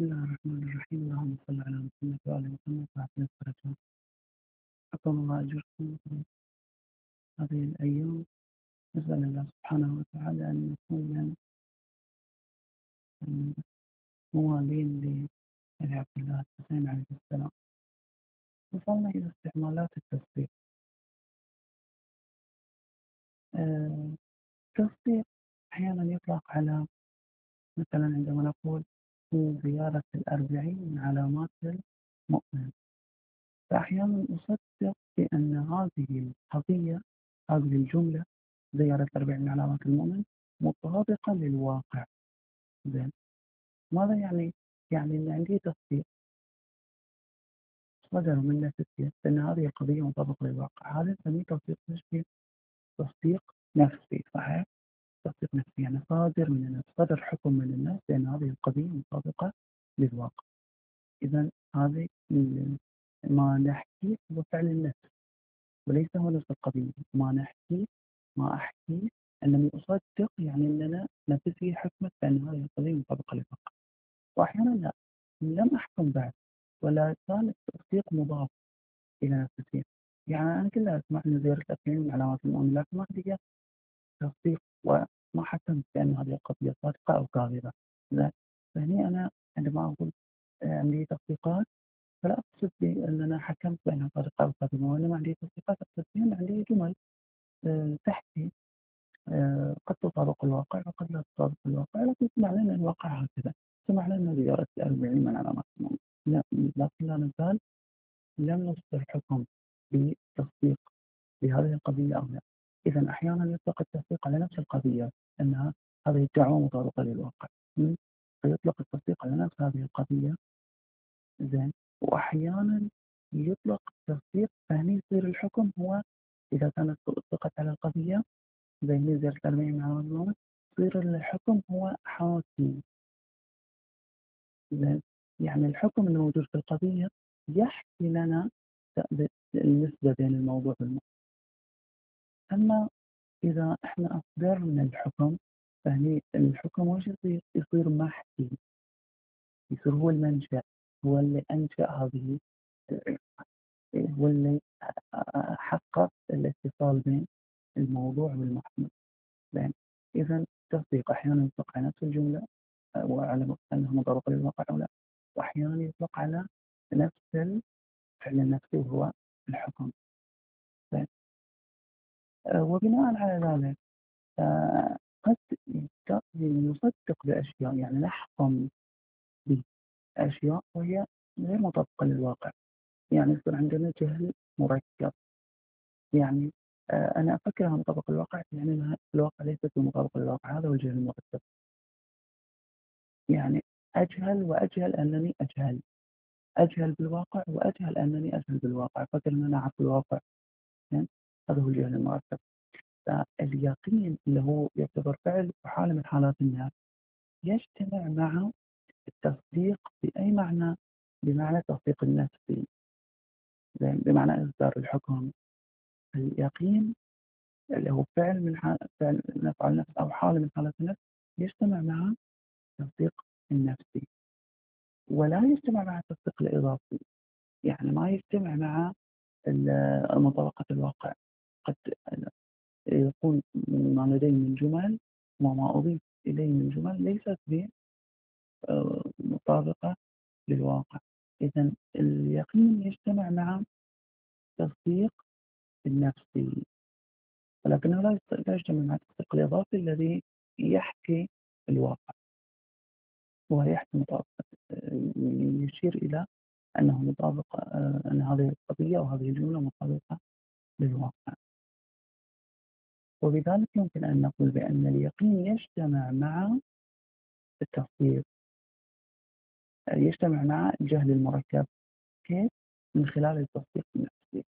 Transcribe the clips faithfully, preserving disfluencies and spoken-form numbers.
بسم الله الرحمن الرحيم. اللهم صل على محمد وآل محمد وعافنا الدرجات. حكم الله أجركم في هذه الأيام. نسأل الله سبحانه وتعالى أن نكون من موالين لأبي عبد الله الحسين عليه السلام. وصلنا إلى استعمالات التصديق. آه، التصديق أحيانا يطلق على، مثلا عندما نقول في زيارة الأربعين من علامات المؤمن، فأحيانا أصدق بأن هذه القضية، هذه الجملة زيارة الأربعين من علامات المؤمن مطابقة للواقع. زين، ماذا يعني؟ يعني أن عندي تصديق صدر من نفسي أن هذه القضية مطابقة للواقع. هذا نسميه تصديق نفسي، تصديق نفسي. صحيح؟ تصديق نفسي يعني صادر من النفس، صدر حكم من النفس بأن هذه القضية مطابقة للواقع. إذا هذه ما نحكيه هو فعل النفس وليس هو نفس القضية. ما نحكيه، ما أحكيه، أنني أصدق يعني أننا نفسي حكمت بأن هذه القضية مطابقة للواقع. وأحيانا لا، لم أحكم بعد ولا كان التصديق مضاف إلى نفسي. يعني أنا كلها أسمع أن زيارة الأربعين من علامات المؤمن، لكن ما عندي تصديق وما حكمت بأن هذه القضية صادقة أو كاذبة. فهني أنا عندما أقول عندي تصديقات فلا أقصد بأن أنا حكمت بأنها صادقة أو كاذبة، وإنما عندي تصديقات أقصد بأن عندي جمل أه تحكي أه قد تطابق الواقع وقد لا تطابق الواقع، لكن سمعنا أن الواقع هكذا. سمعنا أن زيارة الأربعين من علامات المؤمن، لا، لكن لا نزال لم نصدر حكم بتصديق بهذه القضية أو لا. إذا أحيانا يطلق التصديق على نفس القضية أنها هذه الدعوة مطابقة للواقع، فيطلق التصديق على نفس هذه القضية. زين، وأحيانا يطلق التصديق فهني يصير الحكم هو إذا كانت أطلقت على القضية زي زيارة الأربعين من علامات المؤمن، يصير الحكم هو حاكم. زين، يعني الحكم الموجود في القضية يحكي لنا النسبة بين الموضوع والموضوع. أما إذا إحنا أصدرنا الحكم فهني الحكم وش يصير؟ يصير محكي، يصير هو المنشأ، هو اللي أنشأ هذه، هو اللي حقق الاتصال بين الموضوع والمحمول. لأن إذا التصديق أحيانا يطلق على نفس الجملة وعلى أنها مطابقة للواقع أو لا، وأحيانا يطلق على نفس الفعل النفسي وهو الحكم. وبناء على ذلك قد نصدق بأشياء، يعني نحكم بأشياء وهي غير مطابقة للواقع. يعني يصير عندنا جهل مركب، يعني أنا أفكرها مطابقة للواقع يعني أنها الواقع ليست بمطابقة للواقع. هذا هو الجهل المركب. يعني أجهل وأجهل أنني أجهل، أجهل بالواقع وأجهل أنني أجهل بالواقع، فكر أن أنا أعرف الواقع. يعني هذا هو الجهل المركب. فاليقين اللي هو يعتبر فعل وحالة من حالات الناس يجتمع مع التصديق بأي معنى؟ بمعنى التصديق النفسي، بمعنى إصدار الحكم. اليقين اللي هو فعل من حال فعل نفعل النفس أو حالة من حالات النفس يجتمع مع التصديق النفسي، ولا يجتمع مع التصديق الإضافي. يعني ما يجتمع مع مطابقة الواقع. قد يكون ما لدي من جمل وما أضيف إليه من جمل ليست بمطابقة للواقع. إذن اليقين يجتمع مع التصديق النفسي، ولكنه لا يجتمع مع التصديق الإضافي الذي يحكي الواقع ويحكي مطابقة، يشير إلى أنه مطابق، أن هذه القضية أو هذه الجملة مطابقة للواقع. وبذلك يمكن أن نقول بأن اليقين يجتمع مع التصديق، يجتمع مع الجهل المركب. كيف؟ من خلال التصديق النفسي.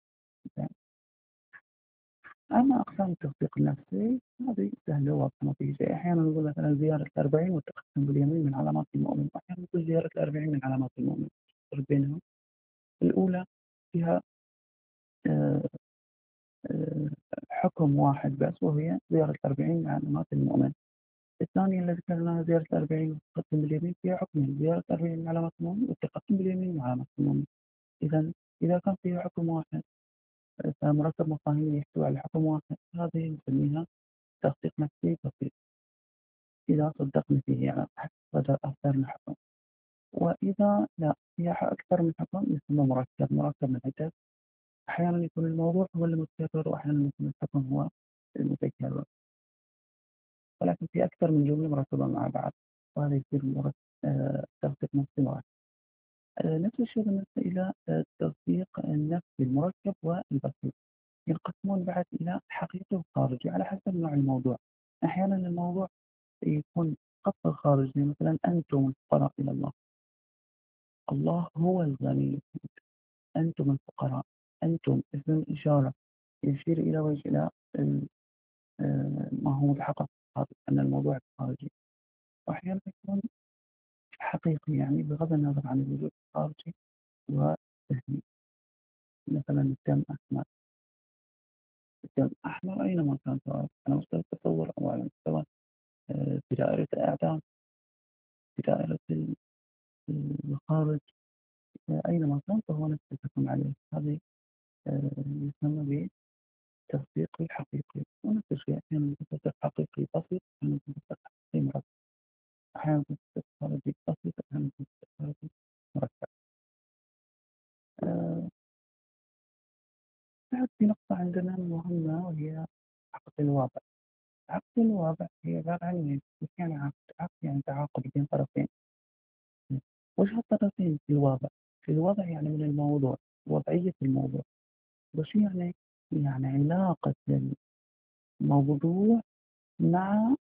أما أقسام التصديق النفسي هذه سهلة واضحة ما في شيء. أحيانا نقول مثلا زيارة الأربعين والتقسم باليمين من علامات المؤمن، وأحيانا نقول زيارة الأربعين من علامات المؤمن. الفرق بينهم الأولى فيها آه، آه، حكم واحد بس، وهي زيارة الأربعين من علامات المؤمن. الثانية اللي ذكرناها زيارة الأربعين والتقدم باليمين فيها حكمين، زيارة الأربعين من علامات النوم والتقدم باليمين من علامات النوم. إذا إذا كان فيها حكم واحد فمركب مفاهيم يحتوي على حكم واحد هذه نسميها تدقيق نفسي بسيط إذا صدقنا فيه يعني صدر أكثر من حكم. وإذا لا فيها أكثر من حكم يسمى مركب مركب من عدة. أحيانا يكون الموضوع هو المتكرر وأحيانا يكون الحكم هو المتكرر، ولكن في أكثر من جملة مركبة مع بعض وهذا يصير مركب آه، تدقيق نفسي مركب. آه، نفس الشيء بالنسبة إلى آه، التصديق النفسي المركب والبسيط، ينقسمون بعد إلى حقيقي وخارجي على حسب نوع الموضوع. أحيانا الموضوع يكون خط خارجي، مثلا أنتم الفقراء إلى الله، الله هو الغني، أنتم الفقراء، أنتم اسم الإشارة يشير إلى وجه إلى آه، ما هو متحقق أن الموضوع خارجي. وأحيانا يكون حقيقي يعني بغض النظر عن الوجود الخارجي وذهني، مثلا الدم أحمر، الدم أحمر أينما كان، سواء على مستوى التصور أو على مستوى آه، في دائرة الإعدام، في دائرة الخارج، آه، أينما كان فهو نفس الحكم عليه. هذه آه، يسمى بالتصديق الحقيقي. ونفس الشيء أحيانا تصديق حقيقي بسيط، أحيانا تصديق حقيقي مركب، أحيانا تصديق خارجي بسيط، أحيانا تصديق خارجي مركب. آه، بعد في نقطة عندنا مهمة وهي عقد الواقع. عقد الواقع هي عبارة عن إيش يعني عقد؟ عقد يعني تعاقد بين طرفين. وش هالطرفين في الواقع؟ في الوضع يعني من الموضوع، وضعية الموضوع. وش يعني؟ يعني علاقة الموضوع مع،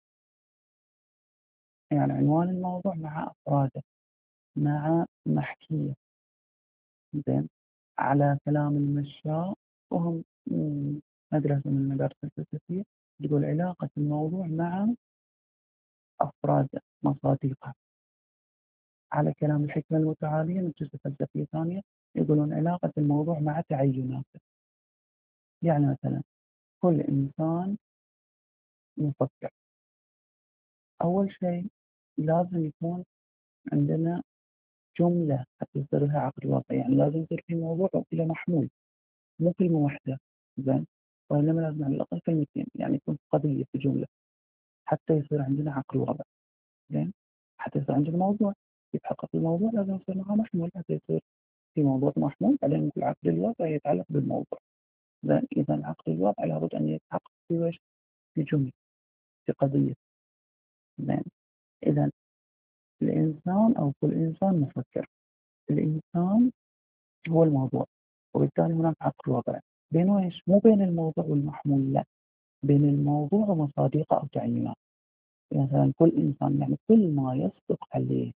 يعني عنوان الموضوع مع أفراده، مع محكية. زين، على كلام المشاء وهم مم، مدرسة من المدارس الفلسفية تقول علاقة الموضوع مع أفراده مصادقها. على كلام الحكمة المتعالية مدرسة فلسفية ثانية يقولون علاقة الموضوع مع تعيناته. يعني مثلا كل إنسان مفكر، أول شيء لازم يكون عندنا جملة حتى يصير لها عقد واقعي، يعني لازم يصير في موضوع إلى محمول، مو كلمة واحدة. زين، وإنما لازم على الأقل كلمتين، يعني يكون قضية في جملة حتى يصير عندنا عقد واقع. زين، حتى يصير عندنا موضوع يتحقق الموضوع لازم يصير معه محمول، حتى يصير في موضوع محمول بعدين نقول عقد الواقع يتعلق بالموضوع. زين، إذا عقد الواقع لابد أن يتحقق في وجه، في جملة، في قضية. زين، إذا الإنسان أو كل إنسان مفكر، الإنسان هو الموضوع، وبالتالي هناك عقد وضع بينه إيش؟ مو بين الموضوع والمحمول، لا، بين الموضوع ومصادقه أو تعيينات. مثلا كل إنسان يعني كل ما يصدق عليه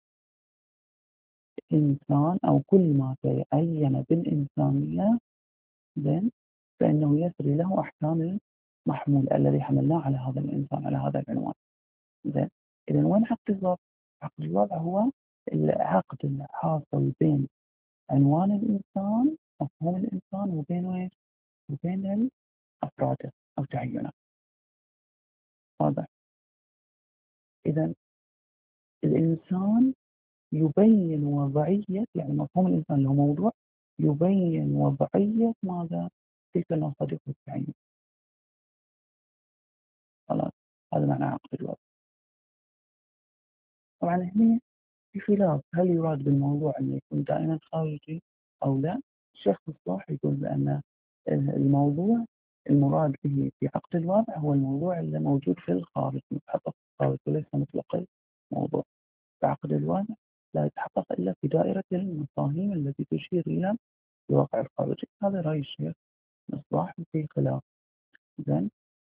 إنسان أو كل ما تعين بالإنسانية، زين، فإنه يسري له أحكام المحمول الذي حملناه على هذا الإنسان على هذا العنوان. زين، إذا وين عقد الوضع؟ عقد الوضع هو العقد الحاصل بين عنوان الإنسان، مفهوم الإنسان، وبين إيش؟ وبين أفراده أو تعينه. واضح؟ إذا الإنسان يبين وضعية، يعني مفهوم الإنسان له موضوع يبين وضعية ماذا؟ تلك المصادق والتعيين. خلاص، هذا معنى عقد الوضع. طبعا هنا في خلاف، هل يراد بالموضوع أن يكون دائما خارجي أو لا؟ الشيخ مصباح يقول بأن الموضوع المراد به في عقد الوضع هو الموضوع اللي موجود في الخارج، متحقق في الخارج وليس مطلق الموضوع. في عقد الوضع لا يتحقق إلا في دائرة المفاهيم التي تشير إلى الواقع الخارجي. هذا رأي الشيخ مصباح في خلاف. زين،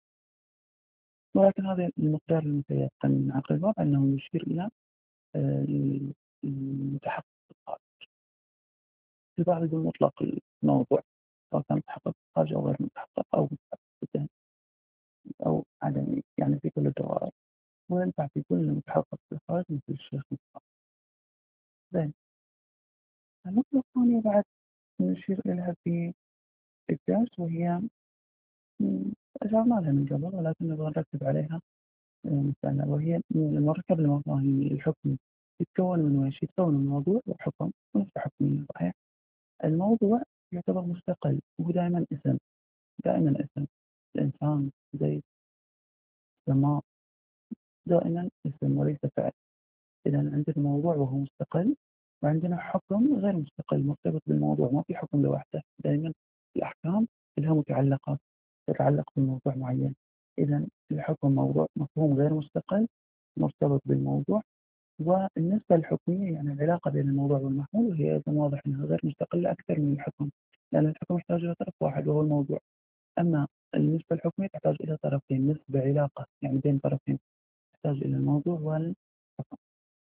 ولكن هذا المقدار المتيقن من عقد الوضع أنه يشير إلى آه، المتحقق في الخارج. البعض يقول مطلق الموضوع، سواء كان متحقق في الخارج أو غير متحقق أو متحقق في الذهن أو عدمي، يعني في كل الدوائر، وينفع في كل متحقق في الخارج مثل الشيخ مصباح. زين، النقطة الثانية بعد نشير إليها في الدرس، وهي م، أشرنا لها من قبل ولكن نبغى نركز عليها آآ مثلًا وهي المركب المفاهيمي الحكمي يتكوّن من ويش؟ يتكوّن من موضوع وحكم ونسبة حكمية صحيح؟ الموضوع يعتبر مستقل وهو دائمًا اسم، دائمًا اسم، الإنسان، زيد، السماء، دائمًا اسم وليس فعل. إذًا عندنا موضوع وهو مستقل، وعندنا حكم غير مستقل مرتبط بالموضوع، ما في حكم لوحده، دايمًا الأحكام لها متعلقات تتعلق بموضوع معين. إذًا الحكم موضوع مفهوم غير مستقل مرتبط بالموضوع، والنسبة الحكمية يعني العلاقة بين الموضوع والمحمول وهي أيضًا واضح أنها غير مستقلة أكثر من الحكم، لأن الحكم يحتاج إلى طرف واحد وهو الموضوع، أما النسبة الحكمية تحتاج إلى طرفين، نسبة علاقة يعني بين طرفين، تحتاج إلى الموضوع والحكم.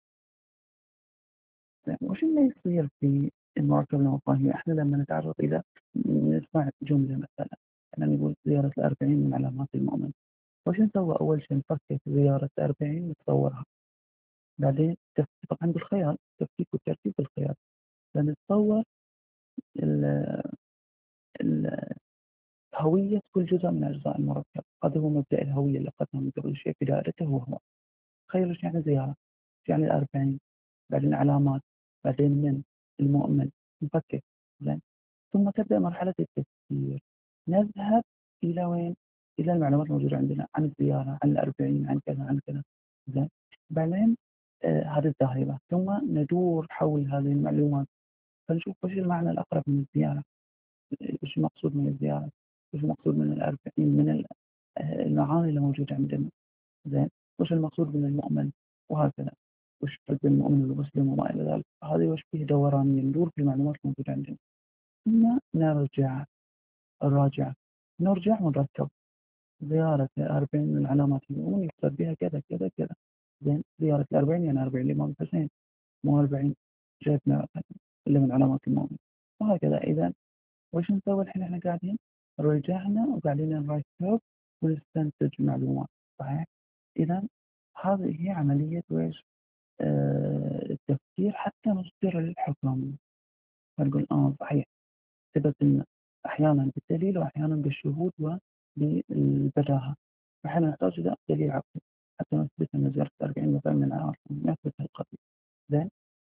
وش اللي يصير في المواقف المفاهيمية؟ إحنا لما نتعرض إلى نسمع جملة مثلا، إحنا نقول زيارة الأربعين من علامات المؤمن، وش نسوي أول شيء؟ نفكك زيارة الأربعين نتصورها، بعدين تف- طبعا بالخيال، تفكيك والتركيب بالخيال، فنتصور ال- ال- هوية كل جزء من أجزاء المركب. هذا هو مبدأ الهوية اللي أخذناه من قبل شيء في دائرته هو هو. تخيلوا إيش يعني زيارة، إيش يعني الأربعين، بعدين علامات، بعدين من المؤمن، نفكك زين، ثم تبدأ مرحلة التفكير، نذهب إلى وين؟ إلى المعلومات الموجودة عندنا عن الزيارة، عن الأربعين، عن كذا عن كذا زين، بعدين آه هذه الذاهبة، ثم ندور حول هذه المعلومات فنشوف وش المعنى الأقرب من الزيارة، وش المقصود من الزيارة، وش المقصود من الأربعين، من ال- آه، المعاني اللي موجودة عندنا زين، وش المقصود من المؤمن، وهكذا، وش فرق بين المؤمن والمسلم وما إلى ذلك. هذه وش فيه دوران ندور في المعلومات الموجودة عندنا، ثم نرجع الراجعة، نرجع ونركب زيارة الأربعين من علامات المؤمن يقصد بها كذا كذا كذا زين، زيارة الأربعين يعني أربعين الإمام الحسين، مو أربعين جيتنا إلا من علامات المؤمن، وهكذا. إذا وش نسوي الحين إحنا قاعدين؟ رجعنا وقاعدين نركب ونستنتج معلومات صحيح؟ إذا هذه هي عملية وإيش؟ آه التفكير حتى نصدر الحكم، فنقول آه صحيح، ثبت إن أحيانا بالدليل وأحيانا بالشهود وبالبداهة، أحيانا نحتاج إلى دليل عقلي حتى نثبت أن زيارة الأربعين مثلا من العاصمة، نثبت القضية زين،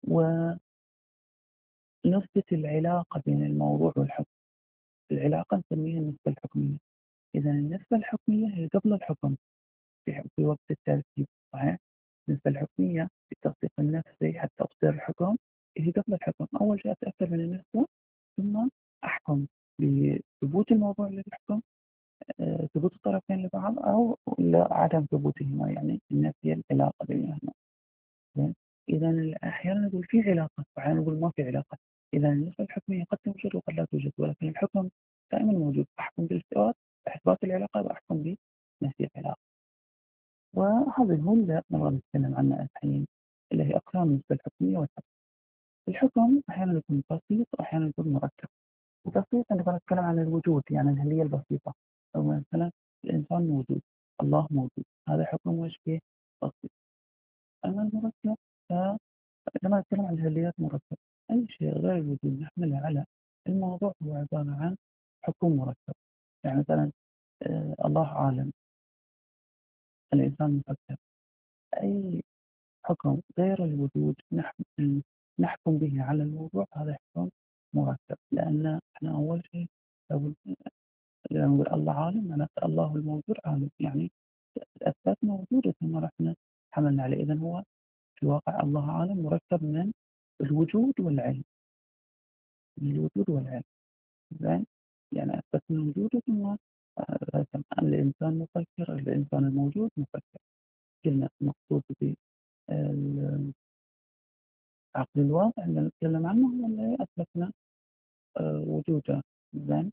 ونثبت العلاقة بين الموضوع والحكم. العلاقة نسميها النسبة الحكمية. إذا النسبة الحكمية هي قبل الحكم في في وقت الترتيب صحيح؟ النسبة الحكمية في التطبيق النفسي حتى أصدر الحكم هي قبل الحكم. أول شيء أتأكد من النسبة ثم أحكم بثبوت الموضوع للحكم، آه، ثبوت الطرفين لبعض أو لا عدم ثبوتهما، يعني النفي العلاقة بينهما زين. إذا أحيانا نقول في علاقة وأحيانا نقول ما في علاقة. إذا النسبة الحكمية قد توجد وقد لا توجد، ولكن الحكم دائما موجود، أحكم بالإثبات إثبات العلاقة وأحكم بنفي العلاقة. وهذا هو اللي نبغى نتكلم عنه الحين، اللي هي أقسام النسبة الحكمية والحكم. الحكم أحيانا يكون بسيط وأحيانا يكون مركب. بسيط نبغى نتكلم عن الوجود، يعني الهلية البسيطة، أو مثلا الإنسان موجود، الله موجود، هذا حكم وش فيه بسيط. أما المركب فلما نتكلم عن الهليات مركب، أي شيء غير الوجود نحمله على الموضوع هو عبارة عن حكم مركب. يعني مثلا آه الله عالم، الإنسان مفكر، أي حكم غير الوجود نحكم نحكم به على الموضوع هذا حكم مركب. لأن احنا أول شيء لو لما نقول الله عالم معناته الله الموجود عالم، يعني أثبتنا وجوده ثم رحنا حملنا عليه. إذا هو في الواقع الله عالم مركب من الوجود والعلم، من الوجود والعلم زين، يعني أثبتنا وجوده ثم آه، الإنسان مفكر، الإنسان الموجود مفكر. قلنا المقصود بالعقل الواقع اللي نتكلم عنه هو اللي أثبتنا آه، وجوده زين.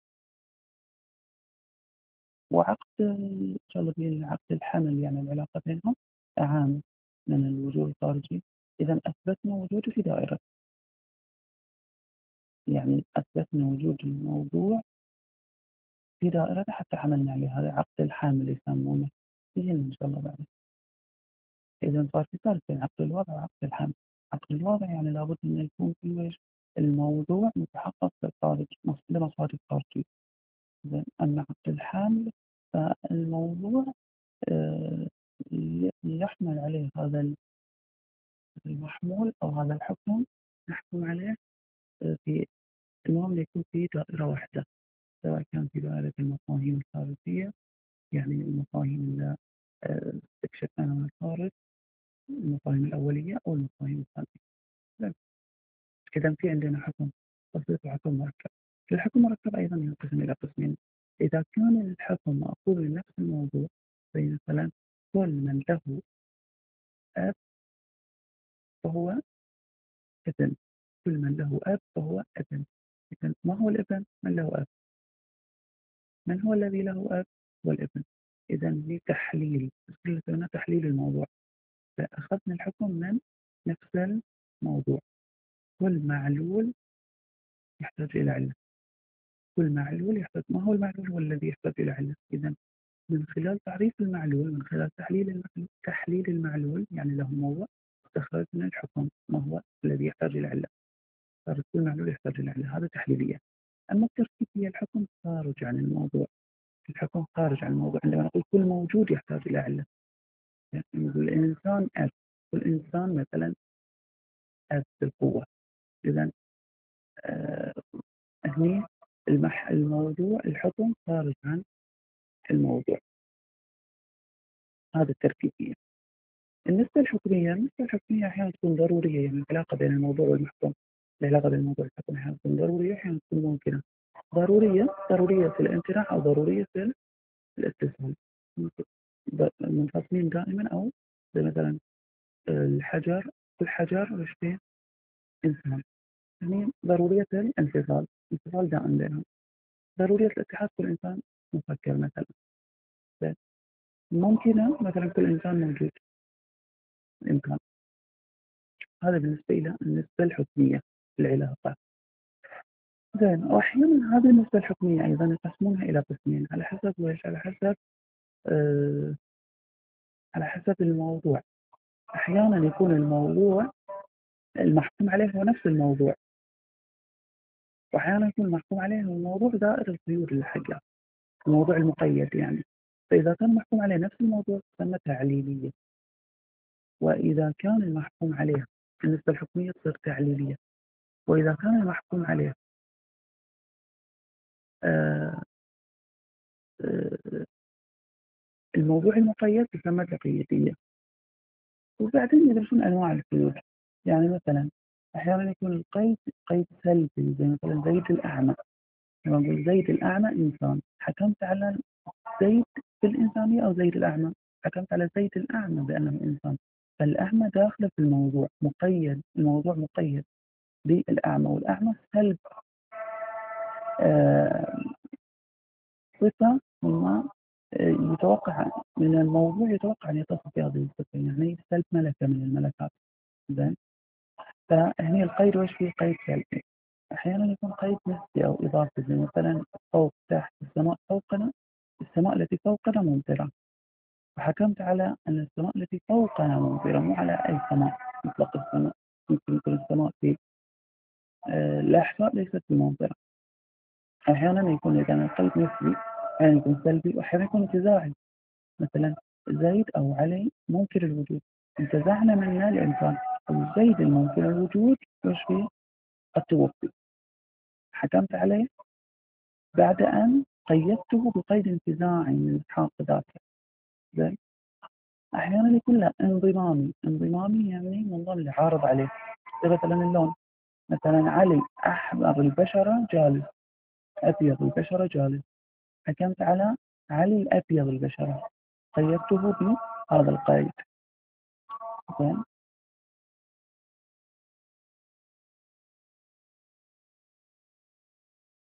وعقد إن شاء الله بين عقد الحمل يعني العلاقة بينهم أعم من الوجود الخارجي. إذا أثبتنا وجوده في دائرة، يعني أثبتنا وجود الموضوع في دائرة حتى حملنا عليه، هذا عقد الحامل يسمونه، يجينا إن شاء الله بعد. إذا صار في فرق بين عقد الوضع وعقد الحمل. عقد الوضع يعني لابد أن يكون في وجه الموضوع متحقق في الخارج لمصادر خارجية زين. أما عقد الحمل فالموضوع آه يحمل عليه هذا المحمول أو هذا الحكم، نحكم عليه في المهم يكون في دائرة واحدة، سواء كان في دائرة المفاهيم الخارجية، يعني المفاهيم اللي آه، استكشفناها من الخارج، المفاهيم الأولية أو المفاهيم الثانية. إذا في عندنا حكم بسيط وحكم مركب. الحكم المركب أيضا ينقسم إلى قسمين. إذا كان الحكم مأخوذ من نفس الموضوع، زي مثلا كل من له أب فهو ابن، كل من له أب فهو ابن. إذا ما هو الابن؟ من له أب. من هو الذي له أب؟ هو الابن. إذا لتحليل لنا تحليل الموضوع، فأخذنا الحكم من نفس الموضوع. كل معلول يحتاج إلى علة. كل معلول يحتاج، ما هو المعلول؟ هو الذي يحتاج إلى علة. إذا من خلال تعريف المعلول، من خلال تحليل المعلول، تحليل المعلول يعني له موضوع، استخرجنا الحكم ما هو الذي يحتاج إلى علة. صار كل معلول يحتاج إلى علة، هذا تحليلية. أما التركيبية الحكم خارج عن الموضوع. الحكم خارج عن الموضوع عندما نقول كل موجود يحتاج إلى علة. يعني نقول الإنسان أب، كل إنسان مثلا أب بالقوة. إذا آه هني المح الموضوع الحكم خارج عن الموضوع، هذا التركيبية. النسبة الحكمية، النسبة الحكمية أحيانا تكون ضرورية، يعني العلاقة بين الموضوع والمحكوم، العلاقة بين الموضوع والحكم أحيانا تكون ضرورية، أحيانا تكون ممكنة. ضرورية ضرورية في الامتناع أو ضرورية في الاتصال، منفصلين دائما. أو زي مثلا الحجر، الحجر وش فيه؟ إنسان. يعني ضرورية الانفصال، انفصال دائم بينهم. ضرورية الاتحاد، كل إنسان مفكر مثلا. ممكنة مثلا كل إنسان موجود، الإمكان. هذا بالنسبة إلى النسبة الحكمية في العلاقة. زين، وأحيانا هذه النسبة الحكمية أيضا يقسمونها إلى قسمين على حسب وإيش؟ على حسب آه على حسب الموضوع. أحيانا يكون الموضوع المحكوم عليه هو نفس الموضوع، وأحيانا يكون المحكوم عليه هو الموضوع دائر القيود اللي حقه، الموضوع المقيد يعني. فإذا كان محكوم عليه نفس الموضوع تسمى تعليلية، وإذا كان المحكوم عليه النسبة الحكمية تصير تعليلية، وإذا كان المحكوم عليه آه آه الموضوع المقيد تسمى تقييدية. وبعدين يدرسون أنواع القيود، يعني مثلا أحيانا يكون القيد قيد سلبي، زي مثلا زيد الأعمى. لما نقول زيد الأعمى إنسان، حكمت على زيد بالإنسانية أو زيد الأعمى؟ حكمت على زيد الأعمى بأنه إنسان. فالأعمى داخله في الموضوع، مقيد، الموضوع مقيد بالأعمى، والأعمى سلب آه صفة مما آه، يتوقع من الموضوع، يتوقع أن يتصف بهذه الصفة، يعني سلب ملكة من الملكات. زين، فهني القيد وش فيه؟ قيد سلبي. أحيانا يكون قيد نسبي أو إضافي، زي مثلا فوق، تحت، السماء فوقنا، السماء التي فوقنا ممطرة، فحكمت على أن السماء التي فوقنا ممطرة، مو على أي سماء، مطلق السماء. ممكن يكون السماء في آه الأحساء ليست بممطرة. أحيانا يكون إذا القيد نسبي، أحيانا يكون سلبي، وأحيانا يكون انتزاعي. مثلا زيد أو علي ممكن الوجود، انتزعنا منه الإمكان. الزيد الممكن الوجود وش فيه؟ قد توفي، حكمت عليه بعد أن قيدته بقيد انتزاعي من الحاق ذاته. زين، أحيانا يكون لا انضمامي. انضمامي يعني منضم اللي عارض عليه، زي مثلا اللون. مثلا علي أحمر البشرة جالس، أبيض البشرة جالس، حكمت على علي الأبيض البشرة، قيدته بهذا القيد. زين،